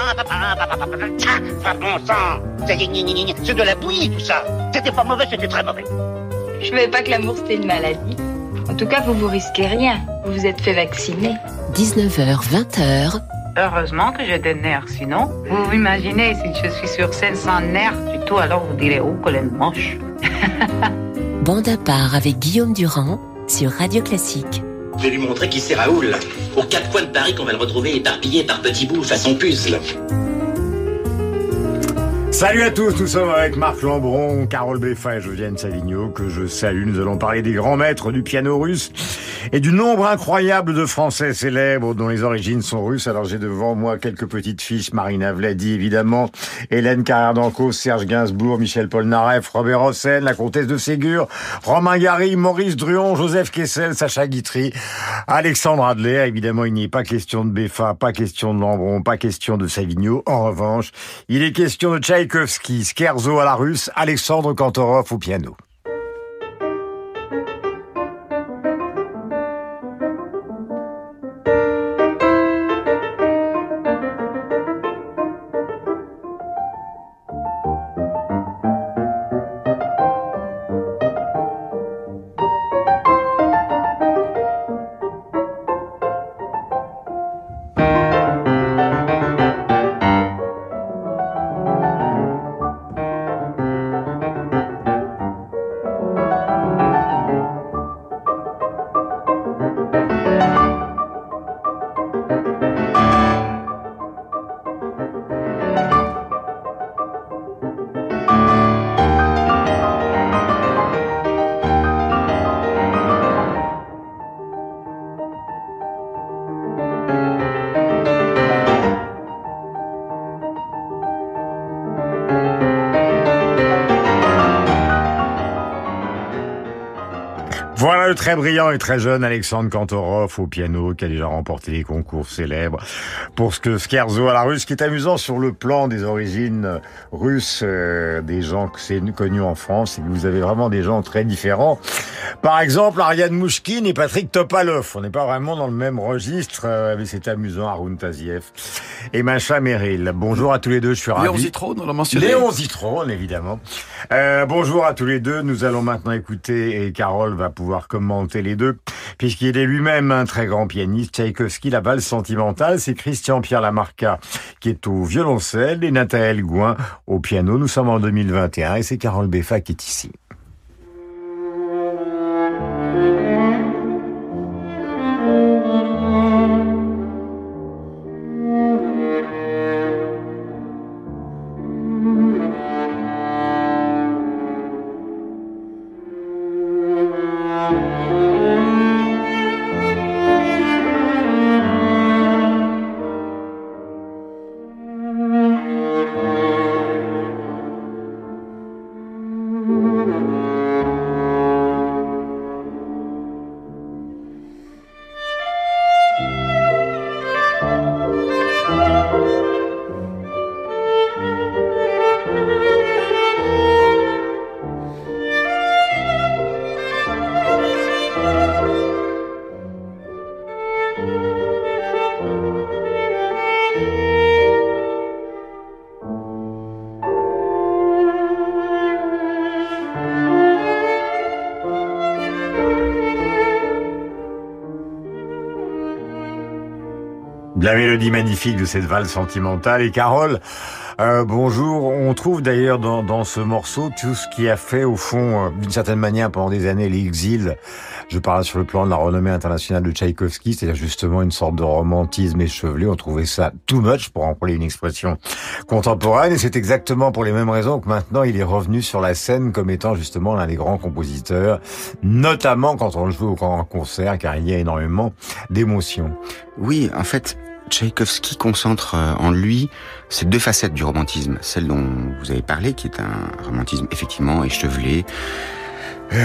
bon sang. C'est de la bouillie, tout ça. C'était pas mauvais, c'était très mauvais. Je savais pas que l'amour c'était une maladie. En tout cas, vous risquez rien. Vous vous êtes fait vacciner. 19h, 20h. Heureusement que j'ai des nerfs, sinon, vous vous imaginez, si je suis sur scène sans nerfs du tout, alors vous direz, oh, qu'elle est moche. Bande à part avec Guillaume Durand sur Radio Classique. Je vais lui montrer qui c'est Raoul. Aux quatre coins de Paris qu'on va le retrouver éparpillé par petits bouts façon puzzle. Salut à tous, nous sommes avec Marc Lambron, Carole Beffa et Josiane Savigno, que je salue. Nous allons parler des grands maîtres du piano russe et du nombre incroyable de Français célèbres dont les origines sont russes. Alors j'ai devant moi quelques petites fiches. Marina Vladi, évidemment, Hélène Carrère-Dancos, Serge Gainsbourg, Michel Polnareff, Robert Hossein, la comtesse de Ségur, Romain Gary, Maurice Druon, Joseph Kessel, Sacha Guitry, Alexandre Adler. Évidemment, il n'y est pas question de Beffa, pas question de Lambron, pas question de Savigno. En revanche, il est question de Tchaïkovski, Scherzo à la russe, Alexandre Kantorov au piano. Voilà le très brillant et très jeune Alexandre Kantorov au piano, qui a déjà remporté des concours célèbres pour ce Scherzo à la russe, qui est amusant sur le plan des origines russes, des gens que c'est connu en France, et que vous avez vraiment des gens très différents. Par exemple, Ariane Mouchkine et Patrick Topalov. On n'est pas vraiment dans le même registre, mais c'est amusant. Arun Taziev et Macha Merrill. Bonjour à tous les deux, je suis ravi. Léon Zitrone, on l'a mentionné. Léon Zitrone, évidemment. Bonjour à tous les deux. Nous allons maintenant écouter, et Carole va pouvoir commenter les deux, puisqu'il est lui-même un très grand pianiste. Tchaïkovski, la valse sentimentale, c'est Christian-Pierre Lamarca qui est au violoncelle et Nathaël Gouin au piano. Nous sommes en 2021 et c'est Carole Beffa qui est ici. La mélodie magnifique de cette valse sentimentale. Et Carole, bonjour. On trouve d'ailleurs dans ce morceau tout ce qui a fait au fond, d'une certaine manière, pendant des années, l'exil. Je parle sur le plan de la renommée internationale de Tchaïkovski, c'est-à-dire justement une sorte de romantisme échevelé. On trouvait ça too much, pour employer une expression contemporaine. Et c'est exactement pour les mêmes raisons que maintenant il est revenu sur la scène comme étant justement l'un des grands compositeurs, notamment quand on le joue au grand concert, car il y a énormément d'émotions. Oui, en fait, Tchaïkovski concentre en lui ces deux facettes du romantisme. Celle dont vous avez parlé, qui est un romantisme effectivement échevelé,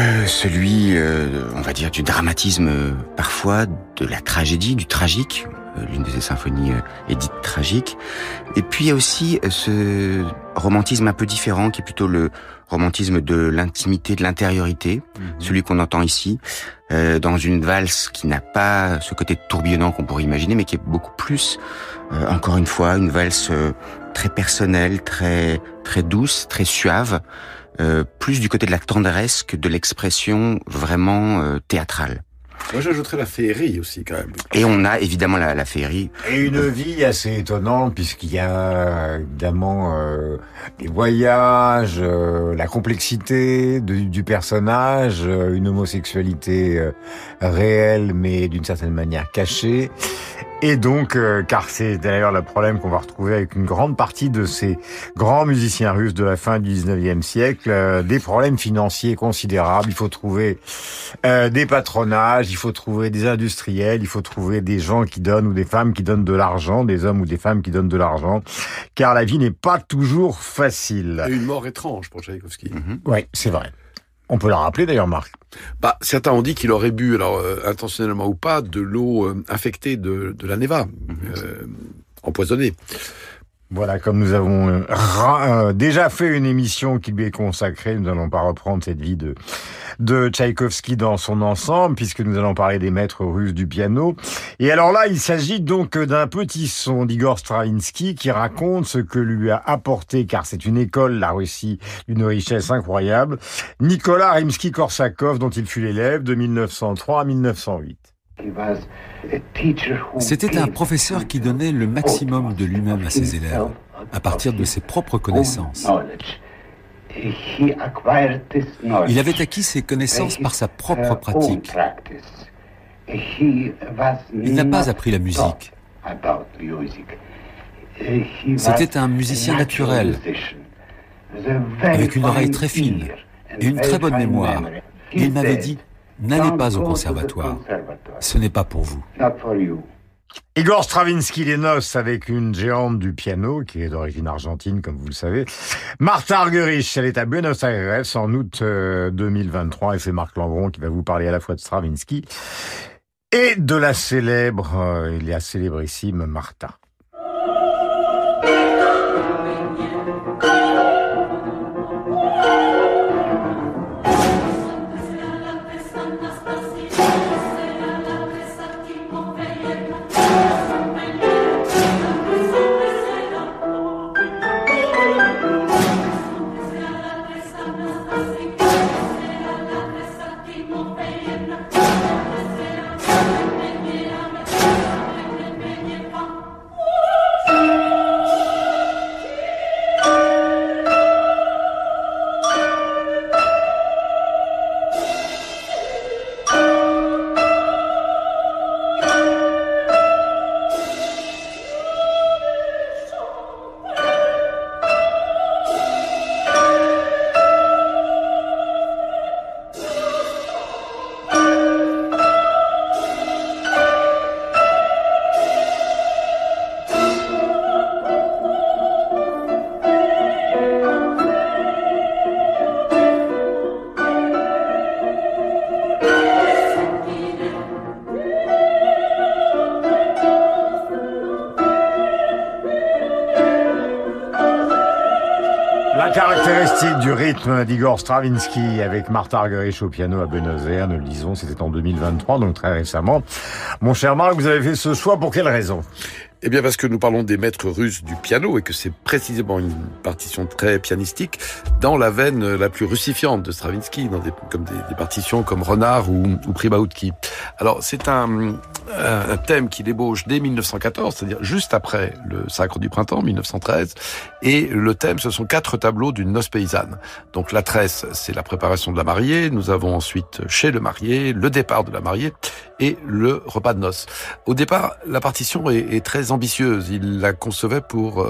celui, on va dire, du dramatisme parfois, de la tragédie, du tragique, l'une de ses symphonies est dite tragique. Et puis il y a aussi ce romantisme un peu différent qui est plutôt le romantisme de l'intimité, de l'intériorité, celui qu'on entend ici, dans une valse qui n'a pas ce côté tourbillonnant qu'on pourrait imaginer, mais qui est beaucoup plus, encore une fois, une valse très personnelle, très très douce, très suave, plus du côté de la tendresse que de l'expression vraiment théâtrale. Moi, j'ajouterais la féerie aussi, quand même. Et on a évidemment la féerie. Et une vie assez étonnante, puisqu'il y a évidemment des voyages, la complexité du personnage, une homosexualité réelle, mais d'une certaine manière cachée. Et donc, car c'est d'ailleurs le problème qu'on va retrouver avec une grande partie de ces grands musiciens russes de la fin du 19e siècle, des problèmes financiers considérables. Il faut trouver des patronages, il faut trouver des industriels, il faut trouver des gens qui donnent ou des femmes qui donnent de l'argent, des hommes ou des femmes qui donnent de l'argent, car la vie n'est pas toujours facile. Et une mort étrange pour Tchaïkovski. Oui, c'est vrai. On peut la rappeler d'ailleurs, Marc. Certains ont dit qu'il aurait bu, alors intentionnellement ou pas, de l'eau infectée de la Neva, empoisonnée. Voilà, comme nous avons déjà fait une émission qui lui est consacrée, nous n'allons pas reprendre cette vie de Tchaïkovski dans son ensemble, puisque nous allons parler des maîtres russes du piano. Et alors là, il s'agit donc d'un petit son d'Igor Stravinsky qui raconte ce que lui a apporté, car c'est une école, la Russie, d'une richesse incroyable, Nicolas Rimsky-Korsakov, dont il fut l'élève de 1903 à 1908. C'était un professeur qui donnait le maximum de lui-même à ses élèves, à partir de ses propres connaissances. Il avait acquis ses connaissances par sa propre pratique. Il n'a pas appris la musique. C'était un musicien naturel, avec une oreille très fine et une très bonne mémoire. Et il m'avait dit: n'allez pas au conservatoire, ce n'est pas pour vous. Igor Stravinsky, les noces avec une géante du piano, qui est d'origine argentine, comme vous le savez. Martha Argerich, elle est à Buenos Aires en août 2023, et c'est Marc Lambron qui va vous parler à la fois de Stravinsky et de la célébrissime Martha. Caractéristique du rythme d'Igor Stravinsky avec Martha Argerich au piano à Buenos Aires, nous le disons, c'était en 2023, donc très récemment. Mon cher Marc, vous avez fait ce choix pour quelle raison ? Eh bien parce que nous parlons des maîtres russes du piano et que c'est précisément une partition très pianistique dans la veine la plus russifiante de Stravinsky, dans des partitions comme Renard ou Pribaoutki. Alors c'est un thème qui débauche dès 1914, c'est-à-dire juste après le Sacre du Printemps, 1913, et le thème, ce sont 4 tableaux d'une noce paysanne. Donc la tresse, c'est la préparation de la mariée, nous avons ensuite chez le marié, le départ de la mariée et le repas de noces. Au départ, la partition est très ambitieuse, il la concevait pour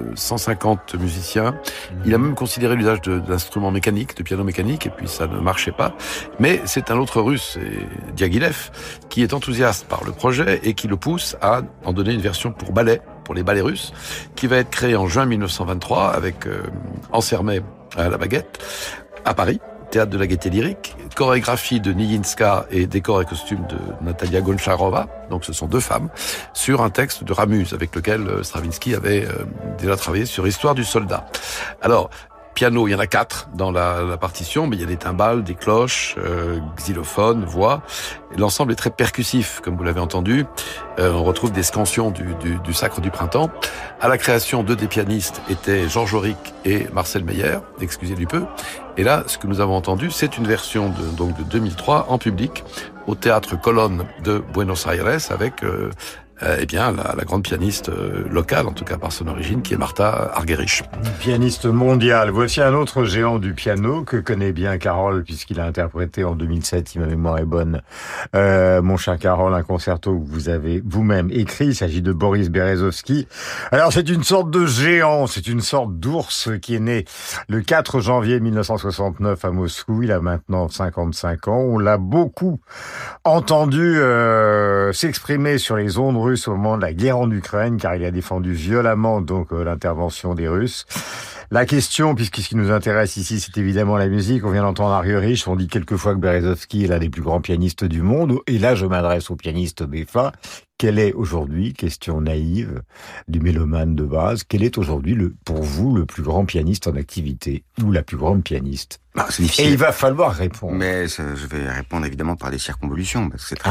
150 musiciens, il a même considéré l'usage d'instruments mécaniques, de piano mécanique, et puis ça ne marchait pas, mais c'est un autre russe, Diaghilev, qui est enthousiaste par le projet et qui le pousse à en donner une version pour ballet, pour les ballets russes, qui va être créée en juin 1923 avec Ansermet à la baguette, à Paris, théâtre de la Gaîté Lyrique, chorégraphie de Nijinská et décor et costumes de Natalia Goncharova, donc ce sont deux femmes, sur un texte de Ramuz avec lequel Stravinsky avait déjà travaillé sur Histoire du soldat. Alors, piano, il y en a 4 dans la partition, mais il y a des timbales, des cloches, xylophones, voix. L'ensemble est très percussif, comme vous l'avez entendu. On retrouve des scansions du Sacre du Printemps. À la création, 2 des pianistes étaient Georges Auric et Marcel Meyer, excusez du peu. Et là, ce que nous avons entendu, c'est une version de 2003 en public au Théâtre Colonne de Buenos Aires avec la grande pianiste locale, en tout cas par son origine, qui est Martha Argerich. Pianiste mondiale. Voici un autre géant du piano que connaît bien Carole, puisqu'il a interprété en 2007, si ma mémoire est bonne, mon cher Carole, un concerto que vous avez vous-même écrit. Il s'agit de Boris Berezovsky. Alors, c'est une sorte de géant, c'est une sorte d'ours qui est né le 4 janvier 1969 à Moscou. Il a maintenant 55 ans. On l'a beaucoup entendu s'exprimer sur les ondes russes au moment de la guerre en Ukraine, car il a défendu violemment donc l'intervention des Russes. La question, puisque ce qui nous intéresse ici, c'est évidemment la musique. On vient d'entendre Argerich. On dit quelquefois que Berezovsky est l'un des plus grands pianistes du monde. Et là, je m'adresse au pianiste Beffa. Quel est aujourd'hui, question naïve du mélomane de base, quel est aujourd'hui, pour vous, le plus grand pianiste en activité ou la plus grande pianiste? C'est difficile. Et il va falloir répondre. Mais je vais répondre évidemment par des circonvolutions, parce que c'est très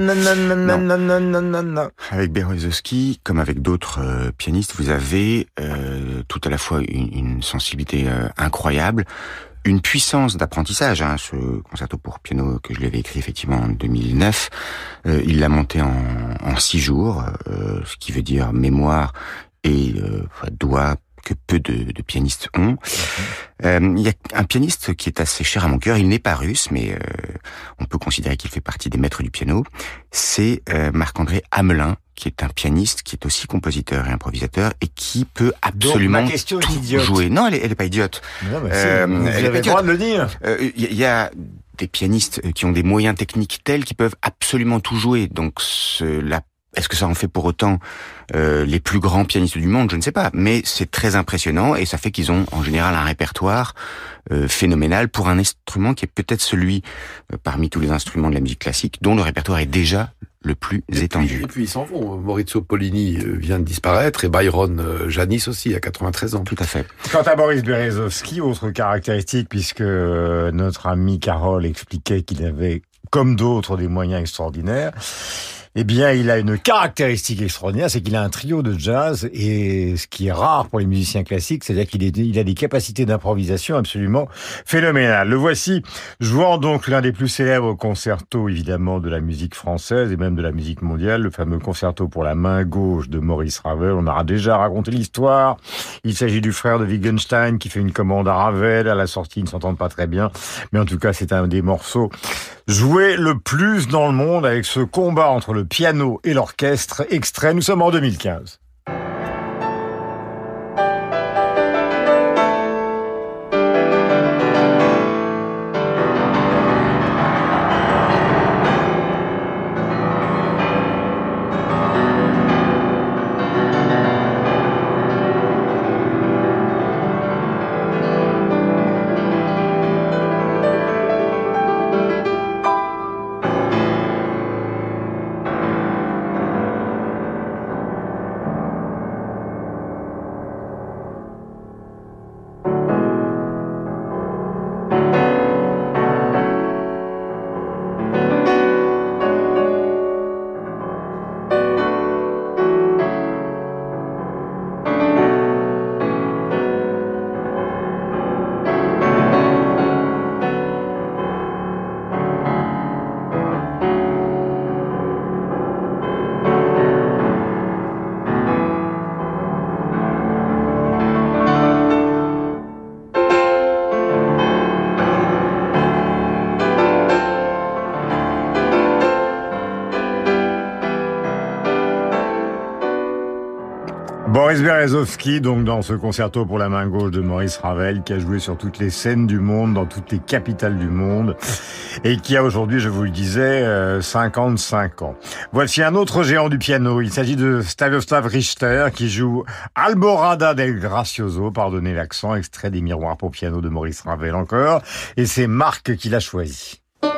non. Avec Berezovsky, comme avec d'autres pianistes, vous avez tout à la fois une sensibilité incroyable, une puissance d'apprentissage. Ce concerto pour piano que je l'avais écrit effectivement en 2009, il l'a monté en 6 jours, ce qui veut dire mémoire et doigt que peu de pianistes ont. Il y a un pianiste qui est assez cher à mon cœur. Il n'est pas russe, mais on peut considérer qu'il fait partie des maîtres du piano. C'est Marc-André Hamelin, qui est un pianiste, qui est aussi compositeur et improvisateur, et qui peut absolument tout jouer. Non, elle est pas idiote. Non, mais vous avez le droit de le dire. Il y a des pianistes qui ont des moyens techniques tels qu'ils peuvent absolument tout jouer. Donc est-ce que ça en fait pour autant les plus grands pianistes du monde? Je ne sais pas, mais c'est très impressionnant et ça fait qu'ils ont en général un répertoire phénoménal pour un instrument qui est peut-être celui parmi tous les instruments de la musique classique dont le répertoire est déjà le plus étendu. Et puis ils s'en vont. Maurizio Pollini vient de disparaître et Byron Janis aussi à 93 ans. Tout à fait. Quant à Boris Berezovsky, autre caractéristique, puisque notre ami Carole expliquait qu'il avait, comme d'autres, des moyens extraordinaires, eh bien, il a une caractéristique extraordinaire, c'est qu'il a un trio de jazz, et ce qui est rare pour les musiciens classiques, c'est-à-dire qu'il a des capacités d'improvisation absolument phénoménales. Le voici jouant donc l'un des plus célèbres concertos, évidemment, de la musique française et même de la musique mondiale, le fameux concerto pour la main gauche de Maurice Ravel. On aura déjà raconté l'histoire. Il s'agit du frère de Wittgenstein qui fait une commande à Ravel. À la sortie, ils ne s'entendent pas très bien, mais en tout cas, c'est un des morceaux joués le plus dans le monde, avec ce combat entre le piano et l'orchestre. Extrait, nous sommes en 2015. Boris Berezovsky, donc dans ce concerto pour la main gauche de Maurice Ravel, qui a joué sur toutes les scènes du monde, dans toutes les capitales du monde, et qui a aujourd'hui, je vous le disais, 55 ans. Voici un autre géant du piano. Il s'agit de Stanislav Richter, qui joue Alborada del Gracioso, pardonnez l'accent, extrait des Miroirs pour piano de Maurice Ravel encore, et c'est Marc qui l'a choisi.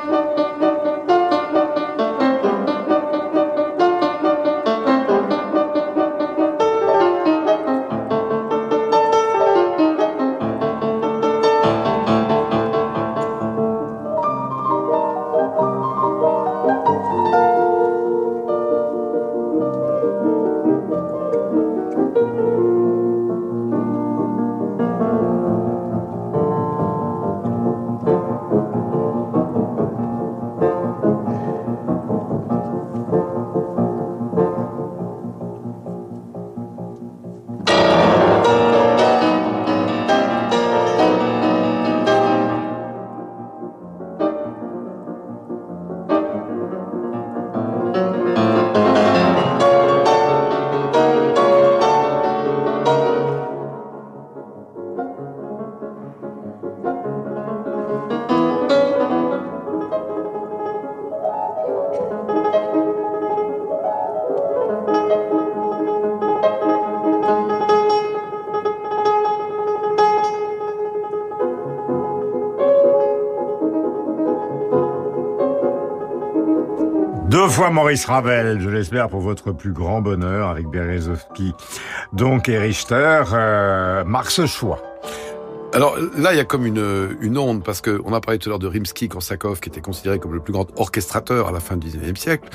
Deux fois Maurice Ravel, je l'espère pour votre plus grand bonheur avec Berezovsky, donc et Richter. Marc, ce choix. Alors là, il y a comme une onde, parce que on a parlé tout à l'heure de Rimsky-Korsakov, qui était considéré comme le plus grand orchestrateur à la fin du XIXe siècle.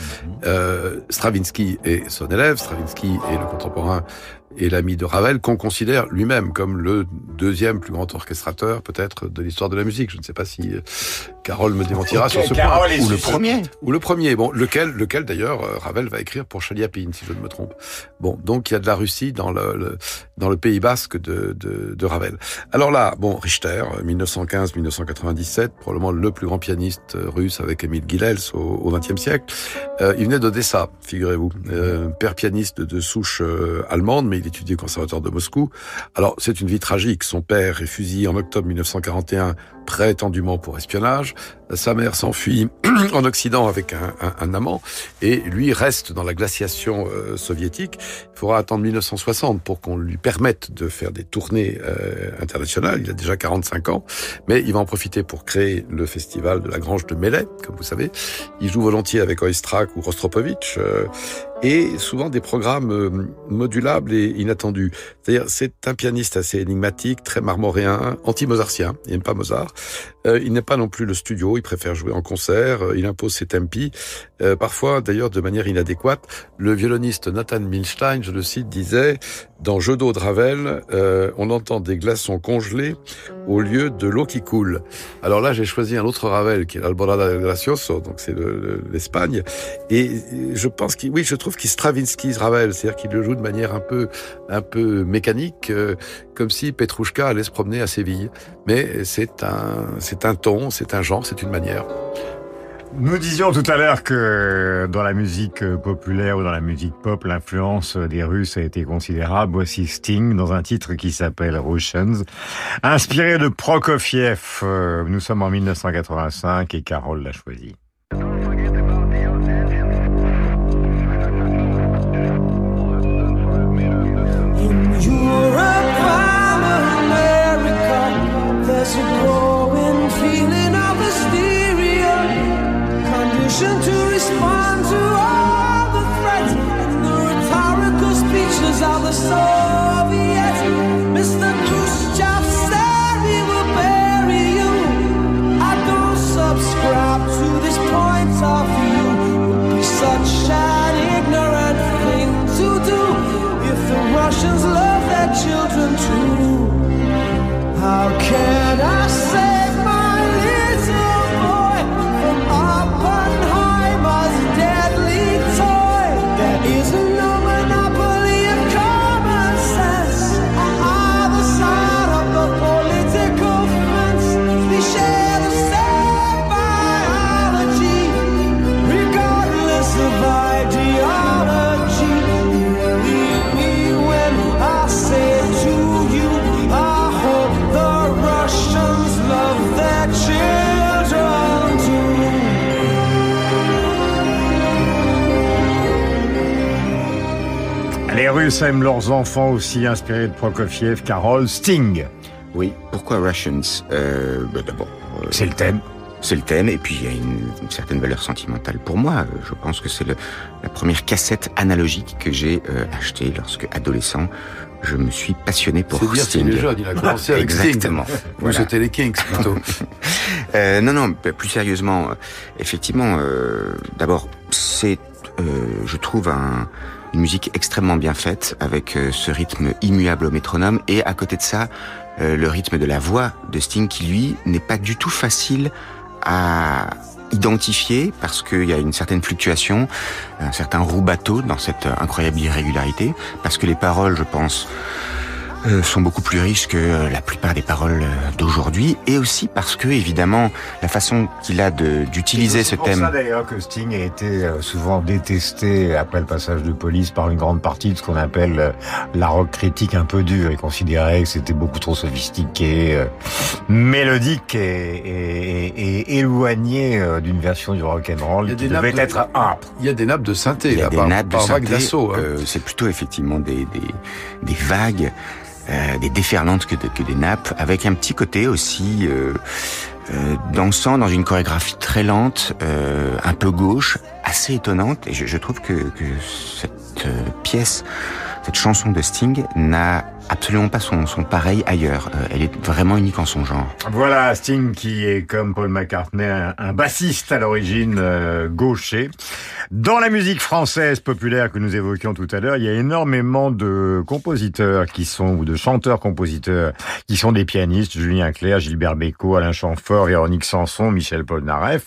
Stravinsky est son élève, Stravinsky est le contemporain et l'ami de Ravel, qu'on considère lui-même comme le deuxième plus grand orchestrateur, peut-être, de l'histoire de la musique. Je ne sais pas si Carole me démentira sur ce point. Ou le premier. Ou le premier. Bon, lequel d'ailleurs, Ravel va écrire pour Chaliapine, si je ne me trompe. Bon, donc il y a de la Russie dans le Pays Basque de Ravel. Alors là, bon, Richter, 1915-1997, probablement le plus grand pianiste russe avec Émile Gilels au XXe siècle. Il venait d'Odessa, figurez-vous. Père pianiste de souche allemande, mais il étudiait au conservatoire de Moscou. Alors, c'est une vie tragique. Son père est fusillé en octobre 1941, prétendument pour espionnage. Sa mère s'enfuit en Occident avec un amant, et lui reste dans la glaciation soviétique. Il faudra attendre 1960 pour qu'on lui permette de faire des tournées internationales. Il a déjà 45 ans, mais il va en profiter pour créer le festival de la Grange de Mellet, comme vous savez. Il joue volontiers avec Oistrakh ou Rostropovitch, et souvent des programmes modulables et inattendus. C'est-à-dire, c'est un pianiste assez énigmatique, très marmoréen, anti-mozartien. Il n'aime pas Mozart. Il n'aime pas non plus le studio. Il préfère jouer en concert. Il impose ses tempi. Parfois, d'ailleurs, de manière inadéquate. Le violoniste Nathan Milstein, je le cite, disait « Dans Jeu d'eau de Ravel, on entend des glaçons congelés au lieu de l'eau qui coule. » Alors là, j'ai choisi un autre Ravel, qui est l'Alborada del Gracioso, donc c'est l'Espagne. Et je pense je trouve qu'il Stravinsky Ravel, c'est-à-dire qu'il le joue de manière un peu mécanique, comme si Petrouchka allait se promener à Séville. Mais c'est un ton, c'est un genre, c'est une manière. Nous disions tout à l'heure que dans la musique populaire ou dans la musique pop, l'influence des Russes a été considérable. Voici Sting dans un titre qui s'appelle Russians, inspiré de Prokofiev. Nous sommes en 1985 et Carole l'a choisi. There's a growing feeling of hysteria, conditioned to respond to all the threats and the rhetorical speeches of the Soviets. Mr. Khrushchev said we will bury you. I don't subscribe to this Les Russes aiment leurs enfants aussi, inspirés de Prokofiev, Carole, Sting. Oui, pourquoi Russians? D'abord... c'est le thème. C'est le thème, et puis il y a une certaine valeur sentimentale. Pour moi, je pense que c'est la première cassette analogique que j'ai achetée lorsque, adolescent, je me suis passionné pour Sting. C'est dire, c'est jeune, il a commencé avec Exactement. Sting. Voilà. C'était les Kings, plutôt. Non, plus sérieusement, effectivement, d'abord, c'est, je trouve, une musique extrêmement bien faite, avec ce rythme immuable au métronome, et à côté de ça, le rythme de la voix de Sting, qui lui, n'est pas du tout facile à identifier, parce qu'il y a une certaine fluctuation, un certain roubateau dans cette incroyable irrégularité, parce que les paroles, je pense, sont beaucoup plus riches que la plupart des paroles d'aujourd'hui, et aussi parce que, évidemment, la façon qu'il a d'utiliser ce thème... C'est pour ça, d'ailleurs, que Sting a été souvent détesté, après le passage de Police, par une grande partie de ce qu'on appelle la rock critique un peu dure. Il considérait que c'était beaucoup trop sophistiqué, mélodique et éloigné d'une version du rock'n'roll qui devait être âpre. Il y a des nappes de synthé, il y a là, des par nappes de synthé, vague d'assaut. C'est plutôt, effectivement, des vagues, des déferlantes que des nappes, avec un petit côté aussi dansant dans une chorégraphie très lente, un peu gauche, assez étonnante. Et je trouve que cette pièce, cette chanson de Sting n'a absolument pas son pareil ailleurs. Elle est vraiment unique en son genre. Voilà, Sting qui est, comme Paul McCartney, un bassiste à l'origine gaucher. Dans la musique française populaire que nous évoquions tout à l'heure, il y a énormément de compositeurs ou de chanteurs-compositeurs qui sont des pianistes. Julien Clerc, Gilbert Bécaud, Alain Chamfort, Véronique Sanson, Michel Polnareff,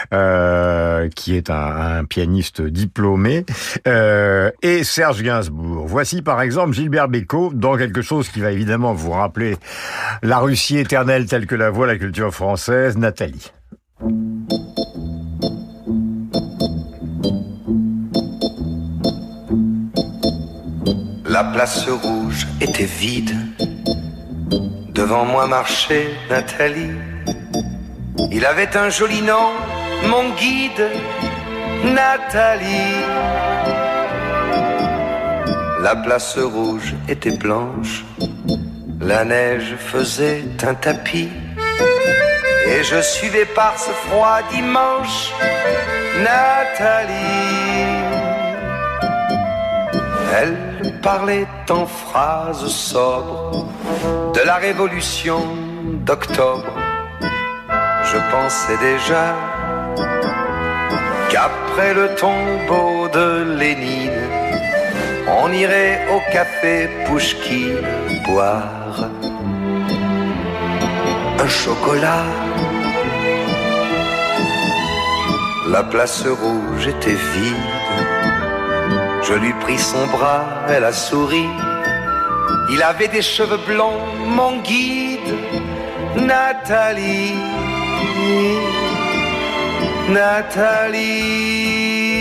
qui est un pianiste diplômé, et Serge Gainsbourg. Voici par exemple Gilbert Bécaud dans quelque chose qui va évidemment vous rappeler la Russie éternelle telle que la voit la culture française, Nathalie. La place rouge était vide. Devant moi marchait Nathalie. Il avait un joli nom, mon guide, Nathalie. La place rouge était blanche. La neige faisait un tapis. Et je suivais par ce froid dimanche Nathalie. Elle parlait en phrases sobres de la révolution d'octobre. Je pensais déjà qu'après le tombeau de Lénine, on irait au café Pouchkine boire un chocolat. La place rouge était vide. Je lui pris son bras, elle a souri. Il avait des cheveux blonds, mon guide, Nathalie. Nathalie.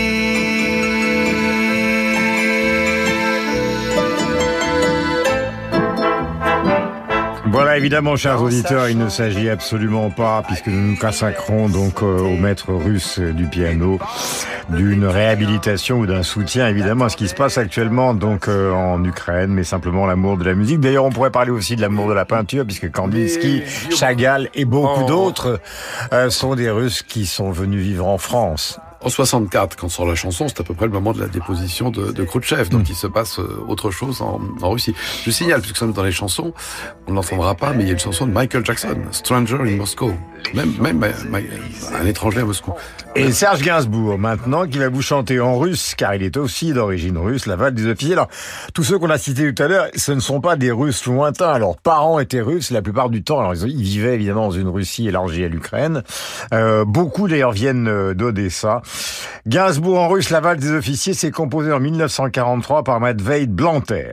Voilà, évidemment, chers auditeurs, il ne s'agit absolument pas, puisque nous nous consacrons donc au maître russe du piano, d'une réhabilitation ou d'un soutien, évidemment, à ce qui se passe actuellement donc en Ukraine, mais simplement l'amour de la musique. D'ailleurs, on pourrait parler aussi de l'amour de la peinture, puisque Kandinsky, Chagall et beaucoup d'autres sont des Russes qui sont venus vivre en France. En 64, quand sort la chanson, c'est à peu près le moment de la déposition de Khrouchtchev. Donc il se passe autre chose en Russie. Je signale, puisque nous sommes dans les chansons, on ne l'entendra pas, mais il y a une chanson de Michael Jackson, Stranger in Moscow. Même un étranger à Moscou. Et Serge Gainsbourg, maintenant, qui va vous chanter en russe, car il est aussi d'origine russe, la valse des officiers. Alors, tous ceux qu'on a cités tout à l'heure, ce ne sont pas des Russes lointains. Leurs parents étaient russes la plupart du temps. Alors, ils vivaient évidemment dans une Russie élargie à l'Ukraine. Beaucoup, d'ailleurs, viennent d'Odessa. Gainsbourg en russe, la valse des officiers, s'est composée en 1943 par Matvei Blanter.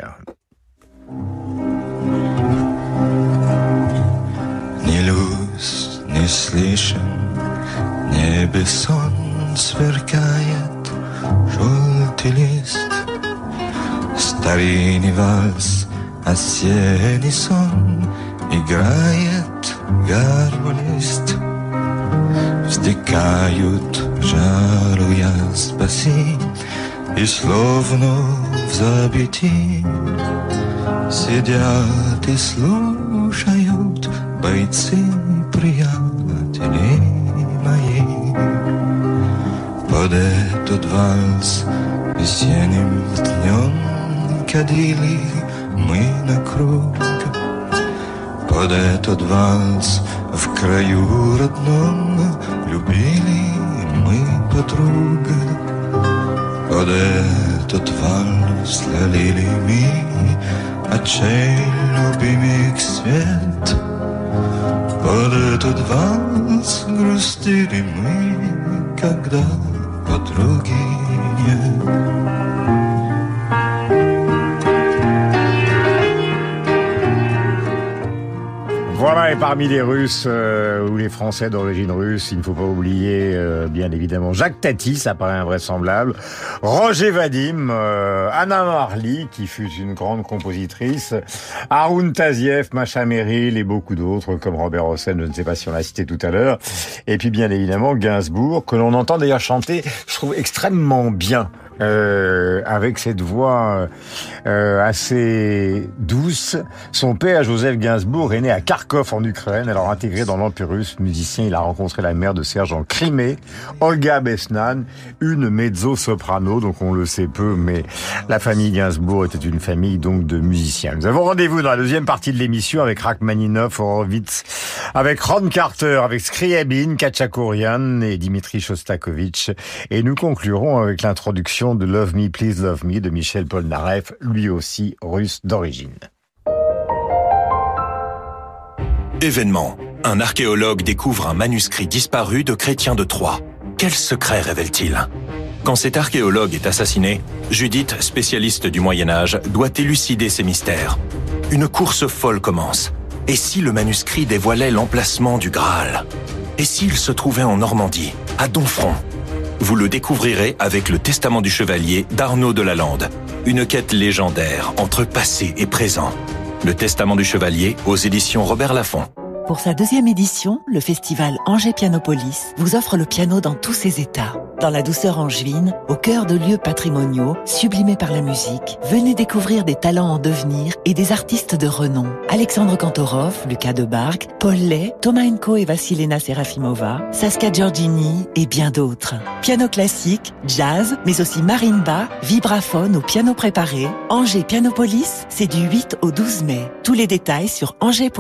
Не слышен, небе сон сверкает, желтый лист, старинный вальс, осенний сон, играет гармонист. Вздыхают, жалуя, спаси, И словно в забытии сидят и слушают бойцы, приятели мои. Под этот вальс весенним днем кадили мы на круг. Под этот вальс в краю родном любили мы подруг. Под этот вальс лили мы очей любимых свет. Под этот вальс грустили мы, когда подруги нет. Voilà, et parmi les Russes ou les Français d'origine russe, il ne faut pas oublier, bien évidemment, Jacques Tati, ça paraît invraisemblable, Roger Vadim, Anna Marly, qui fut une grande compositrice, Haroun Taziev, Macha Merrill et beaucoup d'autres, comme Robert Hossein, je ne sais pas si on l'a cité tout à l'heure, et puis bien évidemment Gainsbourg, que l'on entend d'ailleurs chanter, je trouve extrêmement bien. Avec cette voix assez douce. Son père, Joseph Gainsbourg, est né à Kharkov en Ukraine. Alors intégré dans l'Empire russe, musicien, il a rencontré la mère de Serge en Crimée, Olga Besnan, une mezzo-soprano, donc on le sait peu, mais la famille Gainsbourg était une famille donc de musiciens. Nous avons rendez-vous dans la deuxième partie de l'émission avec Rachmaninov, Horowitz, avec Ron Carter, avec Scriabin, Khatchakurian et Dimitri Shostakovich. Et nous conclurons avec l'introduction de Love Me, Please Love Me de Michel Polnareff, lui aussi russe d'origine. Événement. Un archéologue découvre un manuscrit disparu de Chrétien de Troyes. Quel secret révèle-t-il ? Quand cet archéologue est assassiné, Judith, spécialiste du Moyen-Âge, doit élucider ces mystères. Une course folle commence. Et si le manuscrit dévoilait l'emplacement du Graal ? Et s'il se trouvait en Normandie, à Domfront ? Vous le découvrirez avec le Testament du Chevalier d'Arnaud de Lalande. Une quête légendaire entre passé et présent. Le Testament du Chevalier aux éditions Robert Laffont. Pour sa deuxième édition, le festival Angers Pianopolis vous offre le piano dans tous ses états. Dans la douceur angevine, au cœur de lieux patrimoniaux, sublimés par la musique, venez découvrir des talents en devenir et des artistes de renom. Alexandre Kantorov, Lucas Debargue, Paul Lay, Tomaenko et Vassilena Serafimova, Saskia Giorgini et bien d'autres. Piano classique, jazz, mais aussi marimba, vibraphone ou piano préparé. Angers Pianopolis, c'est du 8 au 12 mai. Tous les détails sur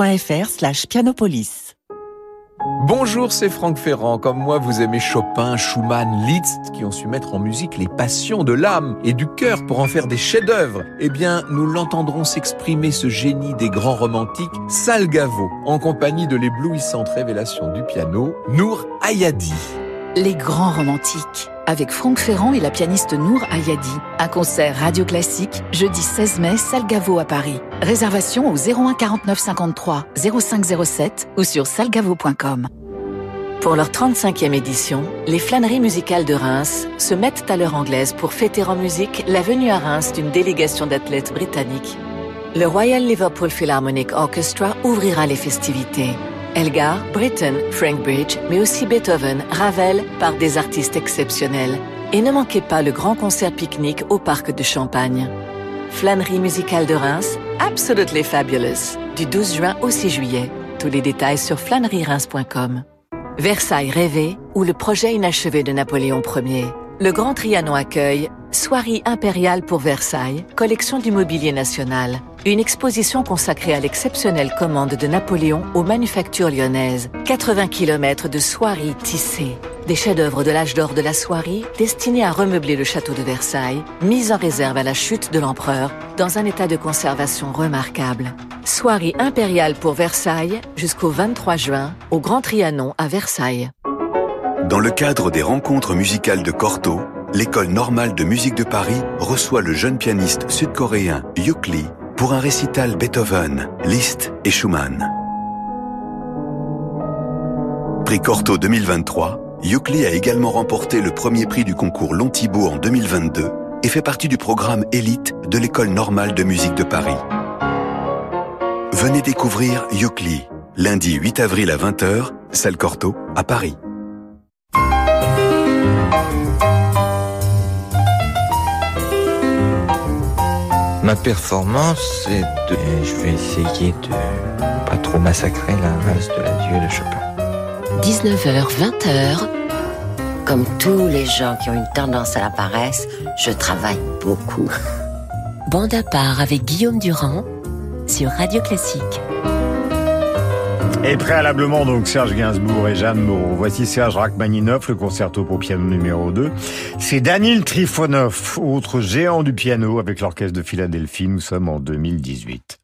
angers.fr/pianopolis. Bonjour, c'est Franck Ferrand. Comme moi, vous aimez Chopin, Schumann, Liszt, qui ont su mettre en musique les passions de l'âme et du cœur pour en faire des chefs-d'œuvre. Eh bien, nous l'entendrons s'exprimer, ce génie des grands romantiques, Salgavo, en compagnie de l'éblouissante révélation du piano, Nour Ayadi. Les grands romantiques, avec Franck Ferrand et la pianiste Nour Ayadi. Un concert radio classique, jeudi 16 mai, Salgavo à Paris. Réservation au 01 49 53 05 07 ou sur salgavo.com. Pour leur 35e édition, les flâneries musicales de Reims se mettent à l'heure anglaise pour fêter en musique la venue à Reims d'une délégation d'athlètes britanniques. Le Royal Liverpool Philharmonic Orchestra ouvrira les festivités. Elgar, Britten, Frank Bridge, mais aussi Beethoven, Ravel, par des artistes exceptionnels. Et ne manquez pas le grand concert pique-nique au parc de Champagne. Flânerie musicale de Reims, Absolutely Fabulous, du 12 juin au 6 juillet. Tous les détails sur flâneriereims.com. Versailles rêvé, ou le projet inachevé de Napoléon Ier. Le Grand Trianon accueille Soirée impériale pour Versailles, collection du mobilier national. Une exposition consacrée à l'exceptionnelle commande de Napoléon aux manufactures lyonnaises. 80 km de soieries tissées. Des chefs-d'œuvre de l'âge d'or de la soierie destinés à remeubler le château de Versailles, mis en réserve à la chute de l'empereur, dans un état de conservation remarquable. Soirée impériale pour Versailles jusqu'au 23 juin au Grand Trianon à Versailles. Dans le cadre des rencontres musicales de Corto, l'École normale de musique de Paris reçoit le jeune pianiste sud-coréen Hyuk Lee pour un récital Beethoven, Liszt et Schumann. Prix Corto 2023, Hyuk Lee a également remporté le premier prix du concours Long Thibaut en 2022 et fait partie du programme élite de l'École normale de musique de Paris. Venez découvrir Hyuk Lee, lundi 8 avril à 20h, salle Corto, à Paris. Ma performance, c'est de... Je vais essayer de pas trop massacrer la valse de l'adieu de Chopin. 19h, 20h. Comme tous les gens qui ont une tendance à la paresse, je travaille beaucoup. Bande à part avec Guillaume Durand sur Radio Classique. Et préalablement, donc, Serge Gainsbourg et Jeanne Moreau. Voici Serge Rachmaninoff, le concerto pour piano numéro 2. C'est Danil Trifonov, autre géant du piano avec l'orchestre de Philadelphie. Nous sommes en 2018.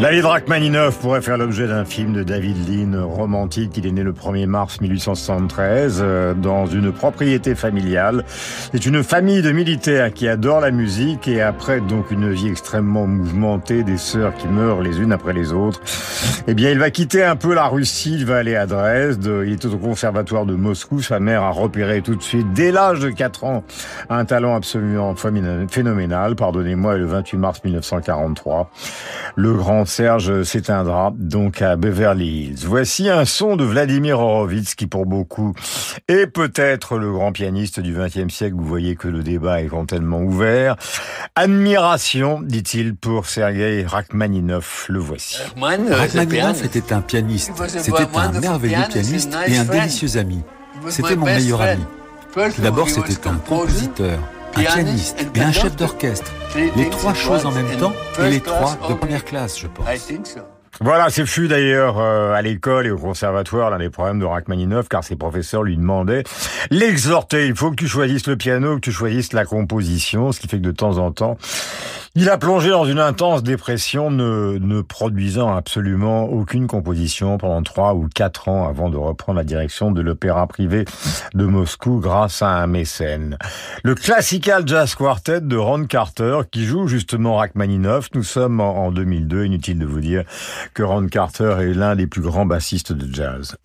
La vie de Rachmaninov pourrait faire l'objet d'un film de David Lean romantique. Il est né le 1er mars 1873 dans une propriété familiale. C'est une famille de militaires qui adorent la musique et après donc une vie extrêmement mouvementée, des sœurs qui meurent les unes après les autres. Eh bien, il va quitter un peu la Russie, il va aller à Dresde. Il est au conservatoire de Moscou. Sa mère a repéré tout de suite, dès l'âge de 4 ans, un talent absolument phénoménal. Pardonnez-moi, le 28 mars 1943. Le grand Serge s'éteindra donc à Beverly Hills. Voici un son de Vladimir Horowitz qui pour beaucoup est peut-être le grand pianiste du XXe siècle. Vous voyez que le débat est tellement ouvert. Admiration, dit-il, pour Sergueï Rachmaninov. Le voici. Rachmaninov était un pianiste. C'était un merveilleux pianiste et un délicieux ami. C'était mon meilleur ami. Tout d'abord, c'était un compositeur, un pianiste et un chef d'orchestre. Les trois choses en même temps et les trois de première classe, je pense. Voilà, ce fut d'ailleurs à l'école et au conservatoire l'un des problèmes de Rachmaninov, car ses professeurs lui demandaient, l'exhortaient, il faut que tu choisisses le piano, que tu choisisses la composition, ce qui fait que de temps en temps, il a plongé dans une intense dépression, ne produisant absolument aucune composition pendant 3 ou 4 ans avant de reprendre la direction de l'opéra privé de Moscou grâce à un mécène. Le Classical Jazz Quartet de Ron Carter, qui joue justement Rachmaninov. Nous sommes en 2002, inutile de vous dire que Ron Carter est l'un des plus grands bassistes de jazz.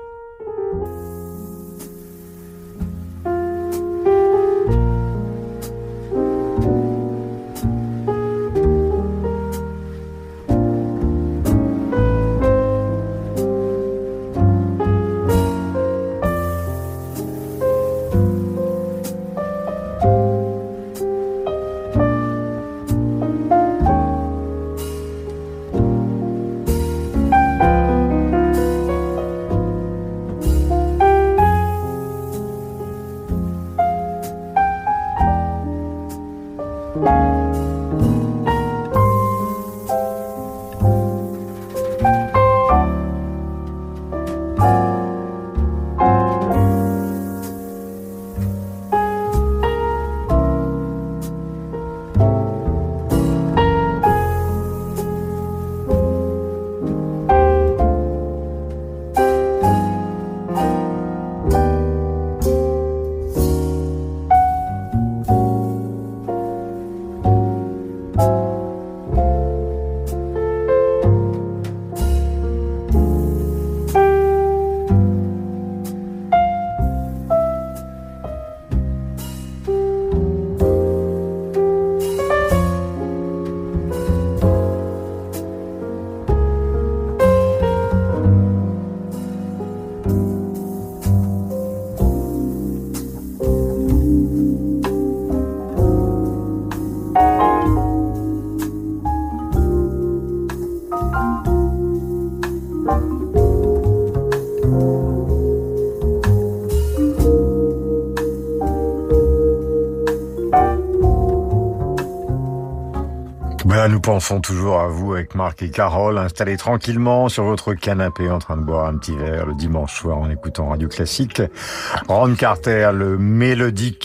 Nous pensons toujours à vous avec Marc et Carole, installés tranquillement sur votre canapé en train de boire un petit verre le dimanche soir en écoutant Radio Classique. Ron Carter, le mélodique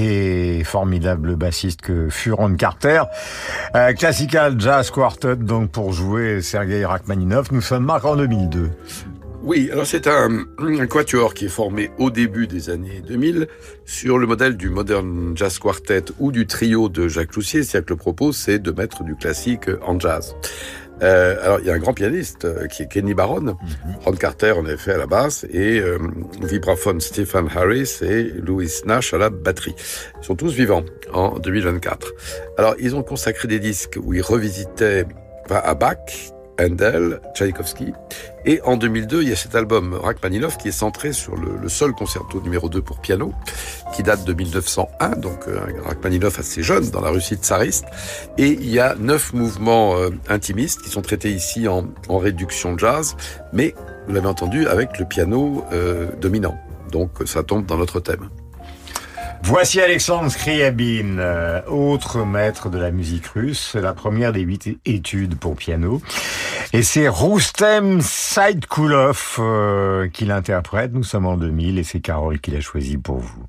et formidable bassiste que fut Ron Carter. Classical Jazz Quartet, donc pour jouer Sergueï Rachmaninov. Nous sommes Marc en 2002. Oui, alors c'est un quatuor qui est formé au début des années 2000 sur le modèle du Modern Jazz Quartet ou du trio de Jacques Loussier. C'est-à-dire que le propos, c'est de mettre du classique en jazz. Alors, il y a un grand pianiste qui est Kenny Barron, Ron Carter en effet à la basse, et vibraphone Stephen Harris et Louis Nash à la batterie. Ils sont tous vivants en 2024. Alors, ils ont consacré des disques où ils revisitaient à Bach, Handel, Tchaïkovski. Et en 2002, il y a cet album Rachmaninov qui est centré sur le seul concerto numéro 2 pour piano, qui date de 1901, donc Rachmaninov assez jeune dans la Russie tsariste. Et il y a 9 mouvements intimistes qui sont traités ici en réduction jazz, mais vous l'avez entendu avec le piano dominant. Donc ça tombe dans notre thème. Voici Alexandre Scriabine, autre maître de la musique russe, la première des 8 études pour piano. Et c'est Roustem Saidkulov qui l'interprète. Nous sommes en 2000 et c'est Carole qui l'a choisi pour vous.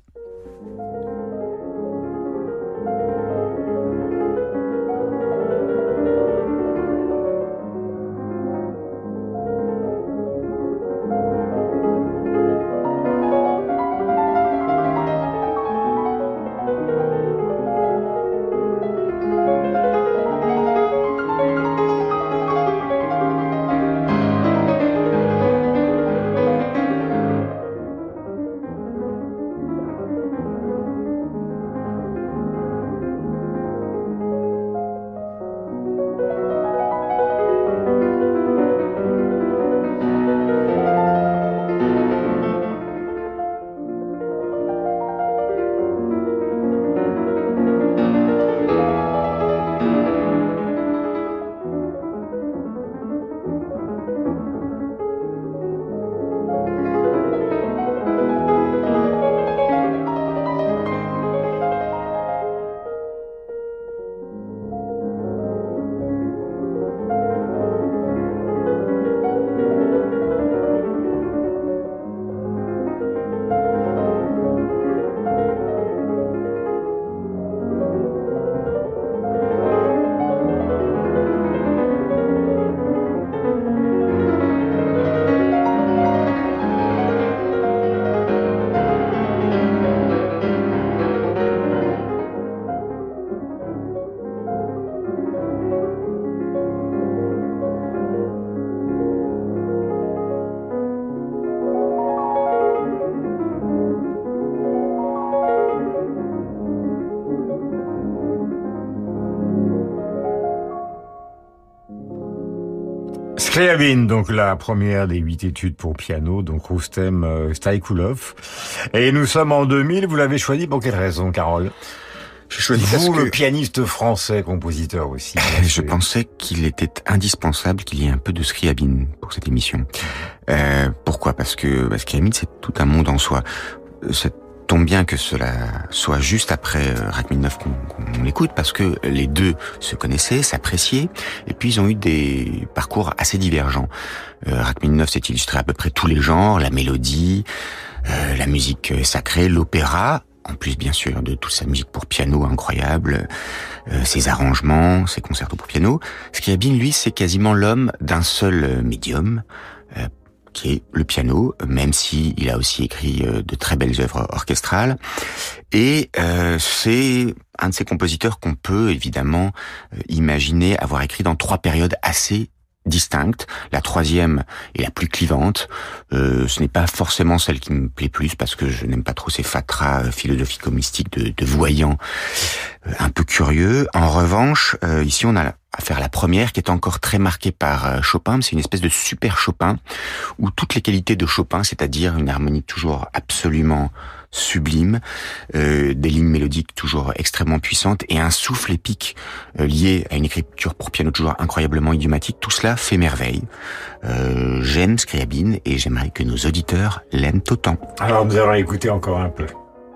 Scriabine, donc la première des 8 études pour piano, donc Roustem Staïkoulov. Et nous sommes en 2000, vous l'avez choisi pour quelle raison, Carole? J'ai choisi vous, le pianiste français, compositeur aussi. Je pensais qu'il était indispensable qu'il y ait un peu de Scriabine pour cette émission. Pourquoi? Parce que Scriabine, c'est tout un monde en soi. Ça tombe bien que cela soit juste après Rachmaninoff qu'on l'écoute, parce que les deux se connaissaient, s'appréciaient, et puis ils ont eu des parcours assez divergents. Rachmaninoff s'est illustré à peu près tous les genres, la mélodie, la musique sacrée, l'opéra, en plus bien sûr de toute sa musique pour piano incroyable, ses arrangements, ses concertos pour piano. Scriabine, lui, c'est quasiment l'homme d'un seul médium, qui est le piano, même si il a aussi écrit de très belles œuvres orchestrales. Et c'est un de ces compositeurs qu'on peut évidemment imaginer avoir écrit dans 3 périodes assez distinctes. La troisième est la plus clivante. Ce n'est pas forcément celle qui me plaît plus, parce que je n'aime pas trop ces fatras philosophico-mystiques de voyants un peu curieux. En revanche, ici on a à faire la première, qui est encore très marquée par Chopin. C'est une espèce de super Chopin, où toutes les qualités de Chopin, c'est-à-dire une harmonie toujours absolument sublime, des lignes mélodiques toujours extrêmement puissantes, et un souffle épique lié à une écriture pour piano toujours incroyablement idiomatique, tout cela fait merveille. J'aime Scriabine, et j'aimerais que nos auditeurs l'aiment autant. Alors nous allons écouter encore un peu.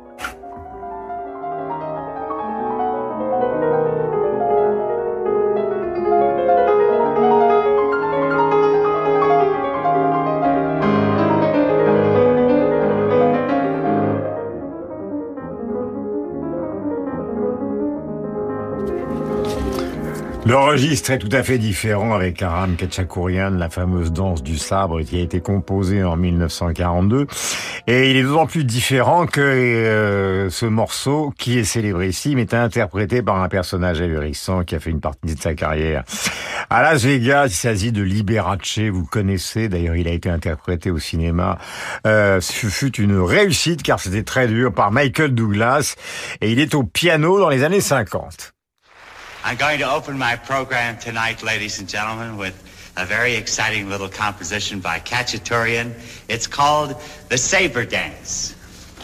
Le registre est tout à fait différent avec Aram Khachaturian, la fameuse danse du sabre qui a été composée en 1942. Et il est d'autant plus différent que ce morceau, qui est célébrissime, est interprété par un personnage ahurissant qui a fait une partie de sa carrière à Las Vegas. Il s'agit de Liberace, vous connaissez, d'ailleurs il a été interprété au cinéma. Ce fut une réussite car c'était très dur, par Michael Douglas, et il est au piano dans les années 50. I'm going to open my program tonight, ladies and gentlemen, with a very exciting little composition by Khachaturian. It's called The Saber Dance.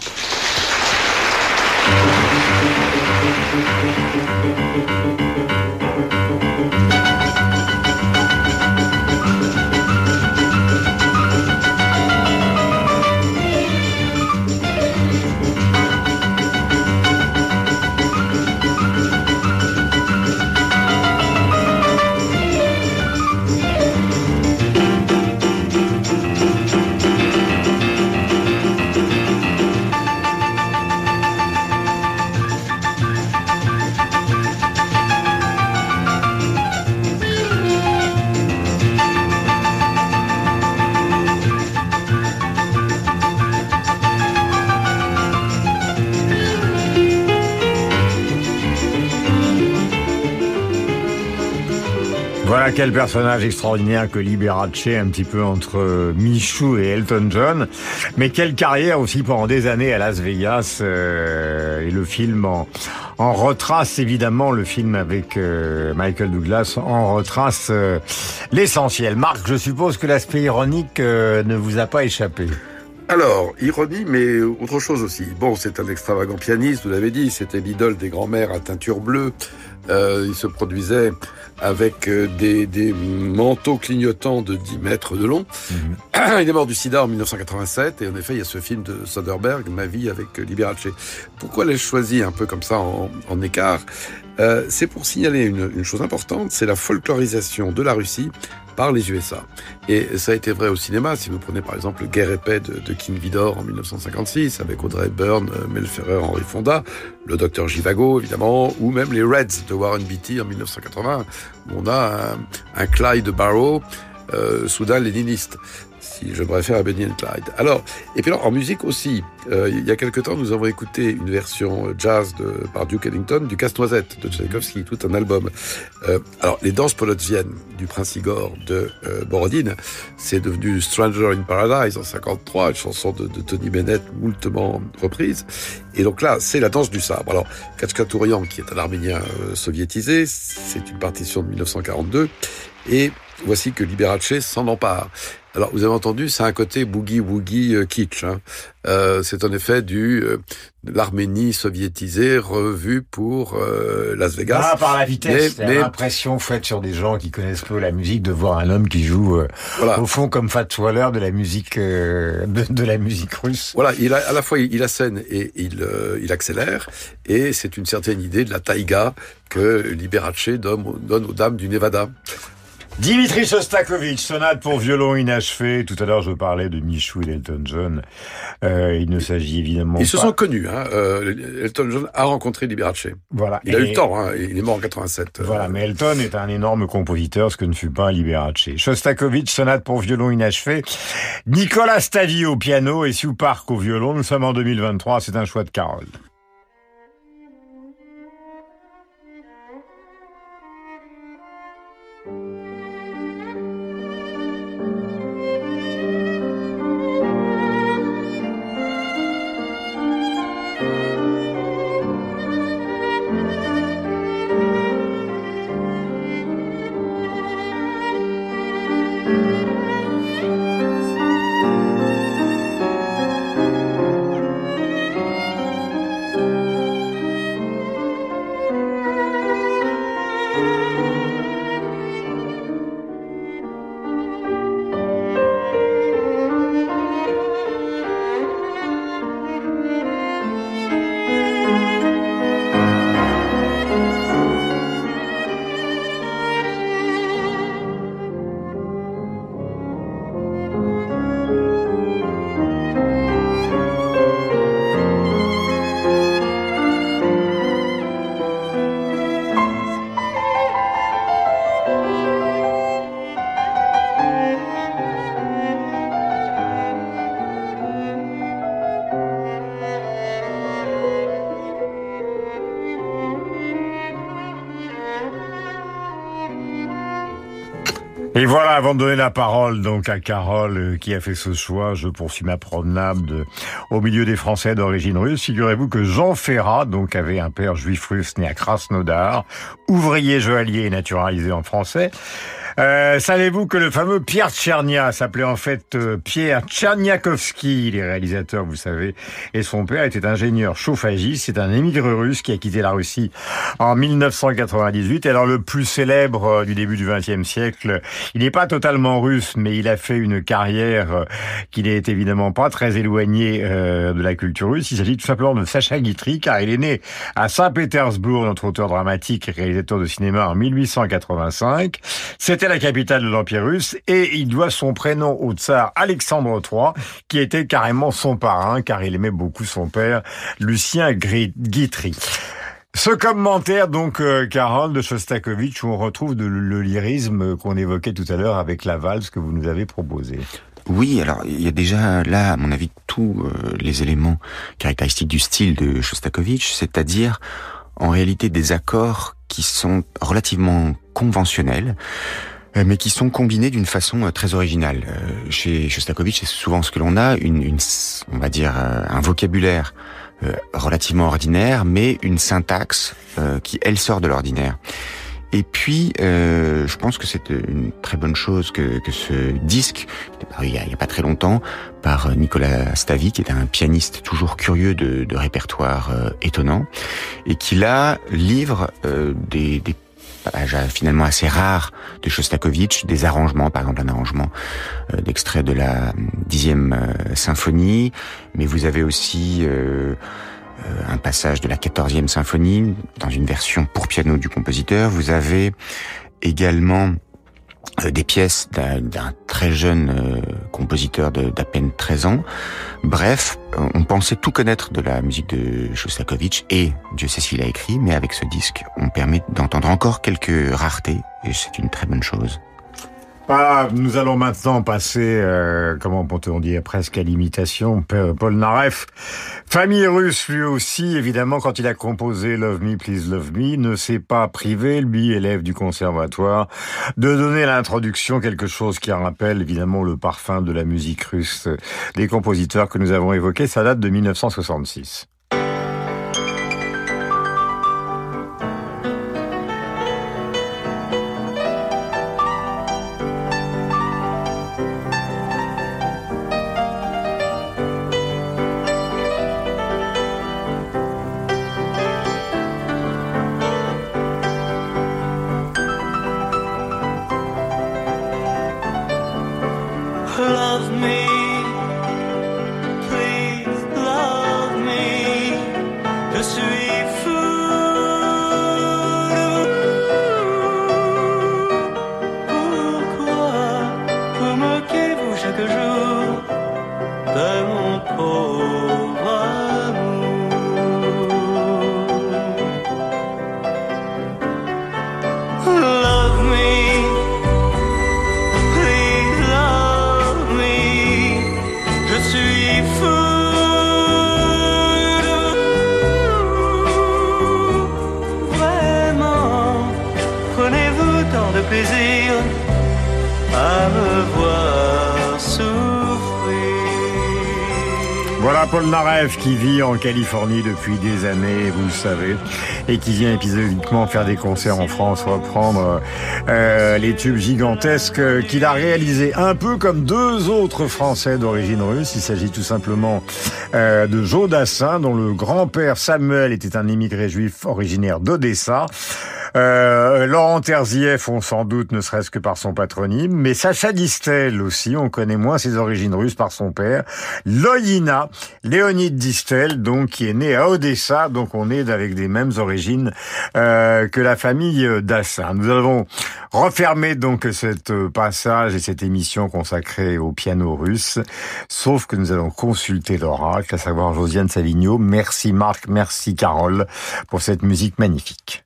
Voilà quel personnage extraordinaire que Liberace, un petit peu entre Michou et Elton John. Mais quelle carrière aussi pendant des années à Las Vegas. Et le film en retrace, évidemment, le film avec Michael Douglas en retrace l'essentiel. Marc, je suppose que l'aspect ironique ne vous a pas échappé. Alors, ironie, mais autre chose aussi. Bon, c'est un extravagant pianiste, vous l'avez dit, c'était l'idole des grands-mères à teinture bleue. Il se produisait avec des manteaux clignotants de 10 mètres de long. Il est mort du sida en 1987, et en effet, il y a ce film de Soderbergh, Ma vie avec Liberace. Pourquoi l'ai-je choisi un peu comme ça en écart? C'est pour signaler une chose importante, c'est la folklorisation de la Russie par les USA. Et ça a été vrai au cinéma, si vous prenez par exemple Guerre et paix de King Vidor en 1956, avec Audrey Hepburn, Mel Ferrer, Henry Fonda, le Docteur Zhivago évidemment, ou même les Reds de Warren Beatty en 1980, où on a un Clyde Barrow, soudain léniniste. si je me réfère à Bonnie and Clyde. Alors, et puis alors, en musique aussi, il y a quelque temps, nous avons écouté une version jazz par Duke Ellington du Casse-Noisette de Tchaïkovski, tout un album. Alors, les danses polotziennes du Prince Igor de Borodine, c'est devenu Stranger in Paradise en 53, une chanson de Tony Bennett, moultement reprise. Et donc là, c'est la danse du sabre. Alors, Khatchatourian, qui est un Arménien soviétisé, c'est une partition de 1942, et voici que Liberace s'en empare. Alors, vous avez entendu, c'est un côté boogie-woogie kitsch. Hein. C'est en effet l'Arménie soviétisée revue pour Las Vegas. Ah, par la vitesse, mais l'impression faite sur des gens qui connaissent peu la musique de voir un homme qui joue au fond comme Fats Waller de la musique de la musique russe. Voilà, à la fois il assène et il accélère, et c'est une certaine idée de la taïga que Liberace donne aux dames du Nevada. Dimitri Shostakovich, sonate pour violon inachevé. Tout à l'heure, je parlais de Michou et d'Elton John. Il ne s'agit évidemment pas... Ils se sont connus. Elton John a rencontré Liberace. Voilà. Il a eu le temps. Il est mort en 87. Voilà, mais Elton est un énorme compositeur, ce que ne fut pas Liberace. Shostakovich, sonate pour violon inachevé. Nicolas Stavi au piano et Sue Park au violon. Nous sommes en 2023. C'est un choix de Carole. Et voilà, avant de donner la parole donc à Carole qui a fait ce choix, je poursuis ma promenade au milieu des Français d'origine russe. Figurez-vous que Jean Ferrat donc avait un père juif russe né à Krasnodar, ouvrier joaillier et naturalisé en français. Savez-vous que le fameux Pierre Tchernia s'appelait en fait Pierre Tcherniakovski, les réalisateurs, vous savez, et son père était ingénieur chauffagiste. C'est un émigré russe qui a quitté la Russie en 1998. Alors le plus célèbre du début du XXe siècle, il n'est pas totalement russe, mais il a fait une carrière qui n'est évidemment pas très éloignée de la culture russe. Il s'agit tout simplement de Sacha Guitry, car il est né à Saint-Pétersbourg, notre auteur dramatique et réalisateur de cinéma en 1885. C'était la capitale de l'Empire russe et il doit son prénom au tsar Alexandre III, qui était carrément son parrain, car il aimait beaucoup son père, Lucien Guitry. Ce commentaire, donc, Carole, de Shostakovich, où on retrouve le lyrisme qu'on évoquait tout à l'heure avec la valse que vous nous avez proposée. Oui, alors il y a déjà là, à mon avis, tous les éléments caractéristiques du style de Shostakovich, c'est-à-dire en réalité des accords qui sont relativement conventionnels, mais qui sont combinés d'une façon très originale. Chez Shostakovich, c'est souvent ce que l'on a, on va dire, un vocabulaire relativement ordinaire, mais une syntaxe qui, elle, sort de l'ordinaire. Et puis, je pense que c'est une très bonne chose que ce disque, il y a pas très longtemps, par Nicolas Stavi, qui est un pianiste toujours curieux de répertoire étonnant, et qui là livre des passages finalement assez rares de Shostakovich, des arrangements, par exemple un arrangement d'extrait de la 10e symphonie, mais vous avez aussi un passage de la 14e symphonie dans une version pour piano du compositeur. Vous avez également des pièces d'un très jeune compositeur d'à peine 13 ans. Bref, on pensait tout connaître de la musique de Shostakovich, et Dieu sait s'il a écrit, mais avec ce disque, on permet d'entendre encore quelques raretés, et c'est une très bonne chose. Ah, nous allons maintenant passer, comment peut-on dire, presque à l'imitation, Paul Narev. Famille russe, lui aussi, évidemment, quand il a composé Love Me, Please Love Me, ne s'est pas privé, lui, élève du conservatoire, de donner à l'introduction quelque chose qui rappelle, évidemment, le parfum de la musique russe des compositeurs que nous avons évoqués. Ça date de 1966. Love me, please love me. Je suis fou de vous. Pourquoi vous moquez-vous chaque jour de mon pauvre amour? Love me. Plaisir à me voir souffrir. Voilà Paul Narev qui vit en Californie depuis des années, vous le savez, et qui vient épisodiquement faire des concerts en France, reprendre les tubes gigantesques qu'il a réalisés, un peu comme deux autres Français d'origine russe. Il s'agit tout simplement de Joe Dassin, dont le grand-père Samuel était un immigré juif originaire d'Odessa. Laurent Terzieff, on sans doute, ne serait-ce que par son patronyme, mais Sacha Distel aussi, on connaît moins ses origines russes par son père. Loïna, Léonide Distel, donc, qui est né à Odessa, donc on est avec des mêmes origines que la famille Dassin. Nous avons refermé donc cet passage et cette émission consacrée au piano russe, sauf que nous allons consulter l'oracle, à savoir Josiane Savigno. Merci Marc, merci Carole pour cette musique magnifique.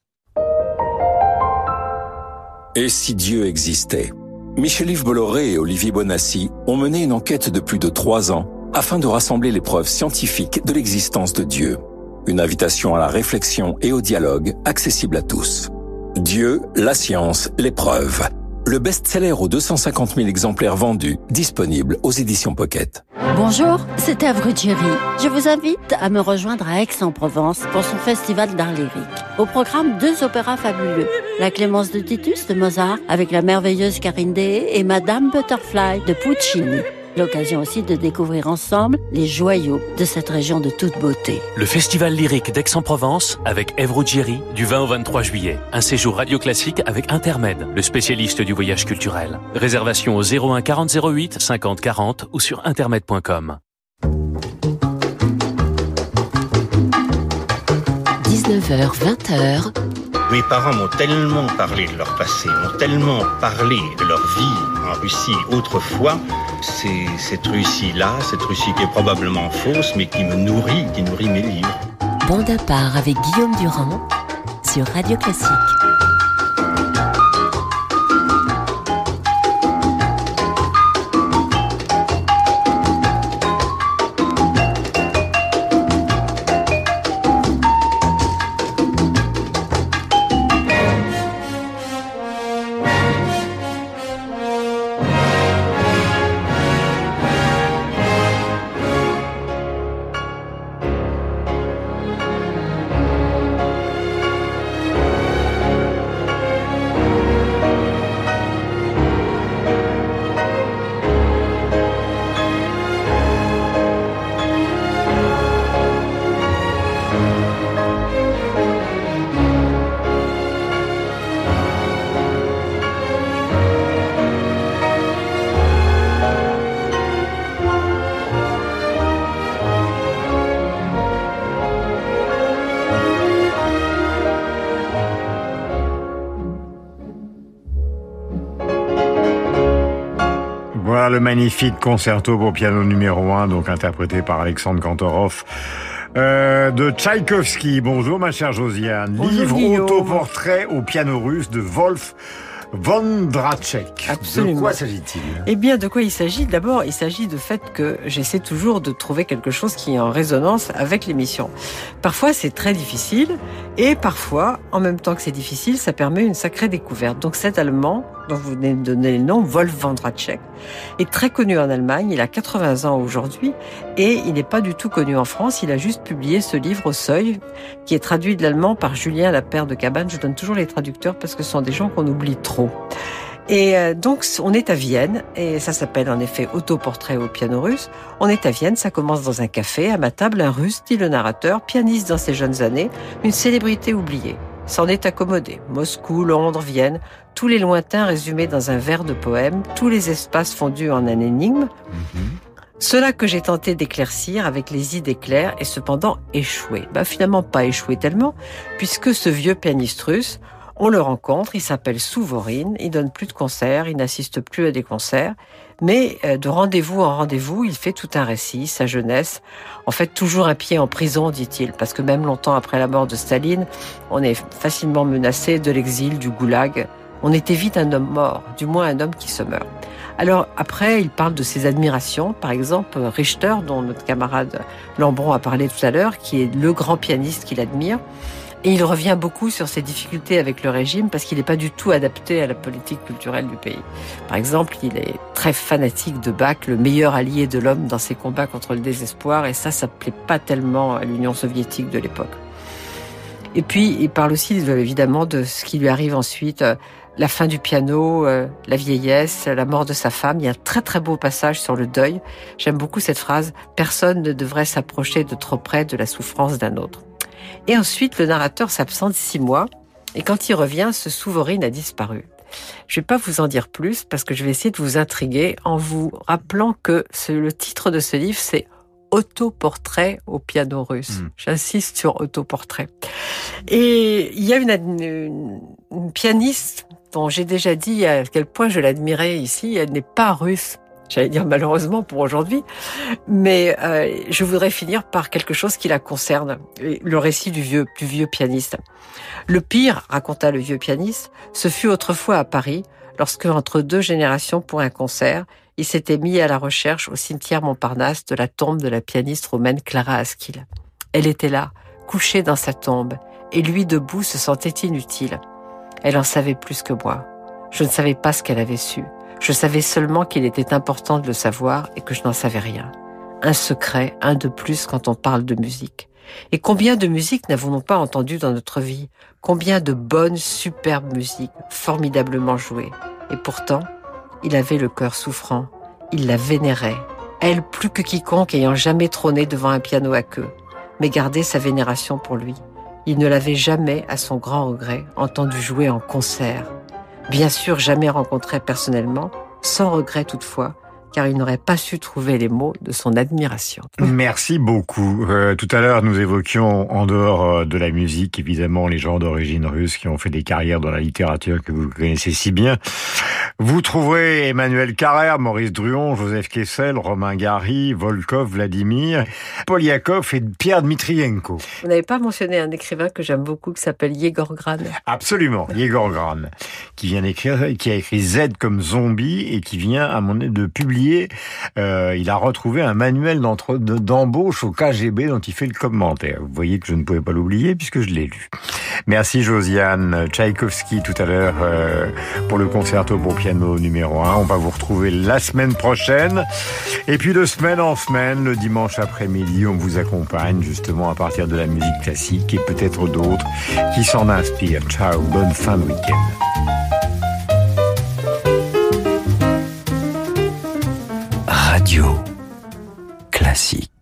Et si Dieu existait? Michel-Yves Bolloré et Olivier Bonassi ont mené une enquête de plus de 3 ans afin de rassembler les preuves scientifiques de l'existence de Dieu. Une invitation à la réflexion et au dialogue accessible à tous. Dieu, la science, les preuves. Le best-seller aux 250 000 exemplaires vendus, disponible aux éditions Pocket. Bonjour, c'est Ève Ruggieri. Je vous invite à me rejoindre à Aix-en-Provence pour son festival d'art lyrique. Au programme, 2 opéras fabuleux. La Clémence de Titus de Mozart avec la merveilleuse Karine Deshaies et Madame Butterfly de Puccini. L'occasion aussi de découvrir ensemble les joyaux de cette région de toute beauté. Le Festival lyrique d'Aix-en-Provence avec Ève Ruggieri du 20 au 23 juillet. Un séjour radio classique avec Intermed, le spécialiste du voyage culturel. Réservation au 01 40 08 50 40 ou sur intermed.com. 19h, 20h. Mes parents m'ont tellement parlé de leur passé, m'ont tellement parlé de leur vie en Russie autrefois. C'est cette Russie-là, cette Russie qui est probablement fausse, mais qui nourrit mes livres. Bande à part avec Guillaume Durand sur Radio Classique. Voilà le magnifique concerto pour piano numéro 1, donc interprété par Alexandre Kantorov, de Tchaïkovski. Bonjour ma chère Josiane. Bonjour, Livre Guillaume. autoportrait au piano russe de Wolf Vondracek. Absolument. De quoi s'agit-il? Eh bien, de quoi il s'agit? D'abord, il s'agit du fait que j'essaie toujours de trouver quelque chose qui est en résonance avec l'émission. Parfois, c'est très difficile, et parfois, en même temps que c'est difficile, ça permet une sacrée découverte. Donc cet Allemand, dont vous venez de donner le nom, Wolf Vondracek, est très connu en Allemagne. Il a 80 ans aujourd'hui, et il n'est pas du tout connu en France. Il a juste publié ce livre au Seuil, qui est traduit de l'allemand par Julien Lapère de Cabane. Je donne toujours les traducteurs parce que ce sont des gens qu'on oublie trop. Et donc, on est à Vienne, et ça s'appelle en effet Autoportrait au piano russe. On est à Vienne, ça commence dans un café. À ma table, un Russe, dit le narrateur, pianiste dans ses jeunes années, une célébrité oubliée. S'en est accommodé. Moscou, Londres, Vienne, tous les lointains résumés dans un vers de poème, tous les espaces fondus en un énigme. Cela que j'ai tenté d'éclaircir avec les idées claires et cependant échoué. Finalement, pas échoué tellement, puisque ce vieux pianiste russe, on le rencontre, il s'appelle Souvorine, il donne plus de concerts, il n'assiste plus à des concerts, mais de rendez-vous en rendez-vous, il fait tout un récit, sa jeunesse. En fait, toujours un pied en prison, dit-il, parce que même longtemps après la mort de Staline, on est facilement menacé de l'exil, du goulag. On était vite un homme mort, du moins un homme qui se meurt. Alors après, il parle de ses admirations, par exemple Richter, dont notre camarade Lambron a parlé tout à l'heure, qui est le grand pianiste qu'il admire. Et il revient beaucoup sur ses difficultés avec le régime parce qu'il n'est pas du tout adapté à la politique culturelle du pays. Par exemple, il est très fanatique de Bach, le meilleur allié de l'homme dans ses combats contre le désespoir, et ça plaît pas tellement à l'Union soviétique de l'époque. Et puis, il parle aussi évidemment de ce qui lui arrive ensuite, la fin du piano, la vieillesse, la mort de sa femme. Il y a un très très beau passage sur le deuil. J'aime beaucoup cette phrase « Personne ne devrait s'approcher de trop près de la souffrance d'un autre ». Et ensuite, le narrateur s'absente 6 mois, et quand il revient, ce Souvorine a disparu. Je vais pas vous en dire plus, parce que je vais essayer de vous intriguer en vous rappelant que le titre de ce livre, c'est Autoportrait au piano russe. J'insiste sur autoportrait. Et il y a une pianiste dont j'ai déjà dit à quel point je l'admirais ici, elle n'est pas russe. J'allais dire malheureusement pour aujourd'hui, mais je voudrais finir par quelque chose qui la concerne, le récit du vieux pianiste. Le pire, raconta le vieux pianiste, ce fut autrefois à Paris, lorsque, entre 2 générations pour un concert, il s'était mis à la recherche au cimetière Montparnasse de la tombe de la pianiste roumaine Clara Aschil. Elle était là, couchée dans sa tombe, et lui debout se sentait inutile. Elle en savait plus que moi. Je ne savais pas ce qu'elle avait su. Je savais seulement qu'il était important de le savoir et que je n'en savais rien. Un secret, un de plus quand on parle de musique. Et combien de musiques n'avons-nous pas entendues dans notre vie? Combien de bonnes, superbes musiques, formidablement jouées. Et pourtant, il avait le cœur souffrant. Il la vénérait. Elle, plus que quiconque ayant jamais trôné devant un piano à queue, mais gardait sa vénération pour lui. Il ne l'avait jamais, à son grand regret, entendu jouer en concert. Bien sûr, jamais rencontré personnellement, sans regret toutefois, car il n'aurait pas su trouver les mots de son admiration. Merci beaucoup. Tout à l'heure, nous évoquions, en dehors de la musique, évidemment, les gens d'origine russe qui ont fait des carrières dans la littérature que vous connaissez si bien. Vous trouverez Emmanuel Carrère, Maurice Druon, Joseph Kessel, Romain Gary, Volkov, Vladimir, Polyakov et Pierre Dmitrienko. Vous n'avez pas mentionné un écrivain que j'aime beaucoup qui s'appelle Yegor Gran. Absolument, Yegor Gran, qui a écrit Z comme zombie et qui vient, à mon avis, de publier. Il a retrouvé un manuel d'embauche au KGB dont il fait le commentaire. Vous voyez que je ne pouvais pas l'oublier puisque je l'ai lu. Merci Josiane. Tchaïkovski tout à l'heure pour le concerto pour piano numéro 1. On va vous retrouver la semaine prochaine. Et puis de semaine en semaine, le dimanche après-midi, on vous accompagne justement à partir de la musique classique et peut-être d'autres qui s'en inspirent. Ciao, bonne fin de week-end. Radio classique.